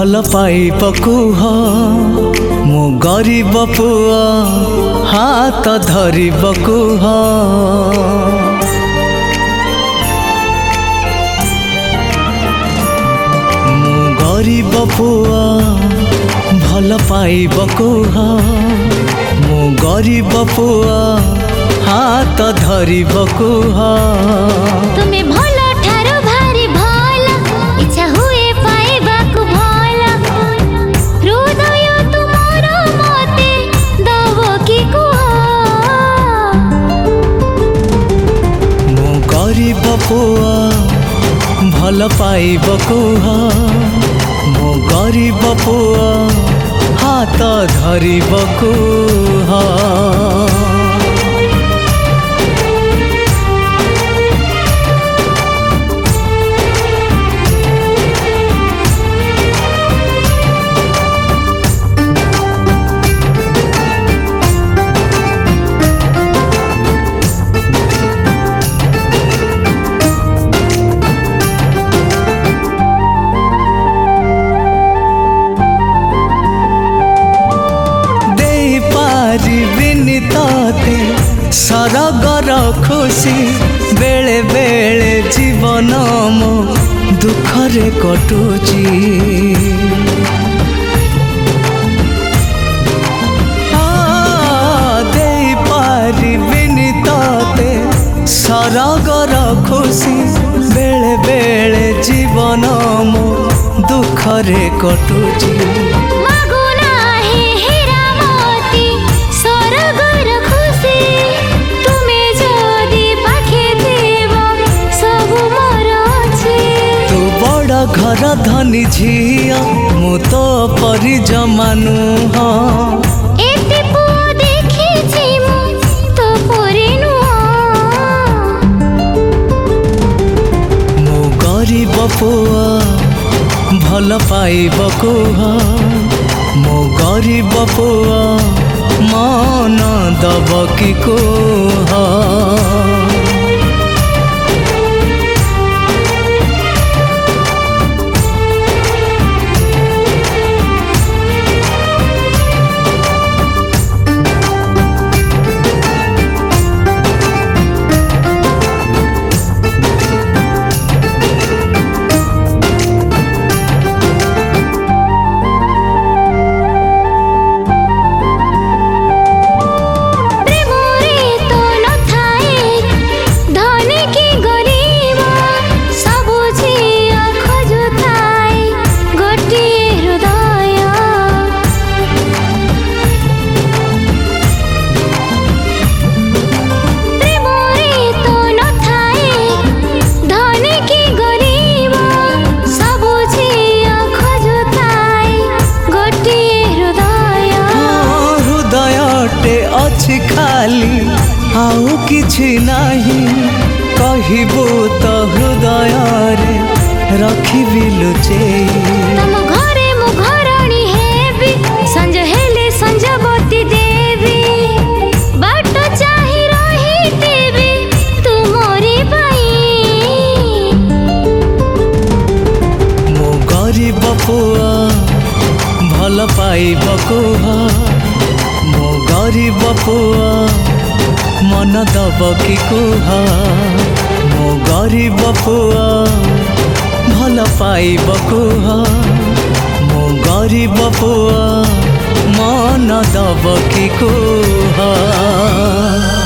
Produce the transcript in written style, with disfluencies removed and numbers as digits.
भल पाइब कुह मु गरीब पुआ हाथ धरिब कुह मु गरीब पुआ भल पाइब कुह मु गरीब पुआ हाथ धरिब कुह तुम्हें भल ठारो भारी भल इच्छा हुए पाइबाकु भल हृदय तुमर मते दब कि कुह मु गरीब पुआ भल पाइब कुह मु गरीब पुआ हाथ धरिब कुह तते सरगर खुशी बेले बेले जीवन मो दुखरे कटुची दे पारिबिनी तते सरगर खुशी बेले बेले जीवन मो दुखरे कटुची घर धनी झिया मु तो परी जमानु एते पुआ देखिछि मु तो परी मु गरीब पुआ भल पाइब कुह मु गरीब पुआ मन दब कि कुह अछि खाली आउ किछि नाही कहिबो तो हृदय रे रखिबि लुचेई तम घरे मु घरणी हेबी संज हेले संजवती देवी बाट चाहि रही देवी तुमरी पाई मु गरीब पुआ भल पाइब कुह मु गरीब पुआ मन दब कि कुह मु गरीब पुआ भल पाइब कुह मु गरीब पुआ मन दब कि कुह।